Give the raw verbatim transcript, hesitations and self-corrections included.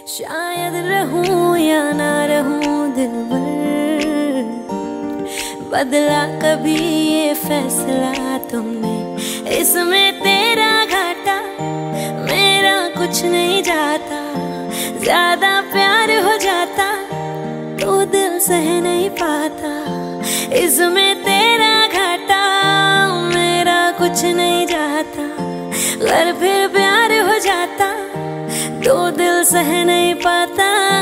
शायद रहूं या ना रहूं दिलबर, बदला कभी ये फैसला तुमने। इसमें तेरा घाटा मेरा कुछ नहीं जाता, ज्यादा प्यार हो जाता तो दिल सह नहीं पाता। इसमें तेरा घाटा मेरा कुछ नहीं जाता, अगर फिर प्यार हो जाता तो दिल सह नहीं पाता।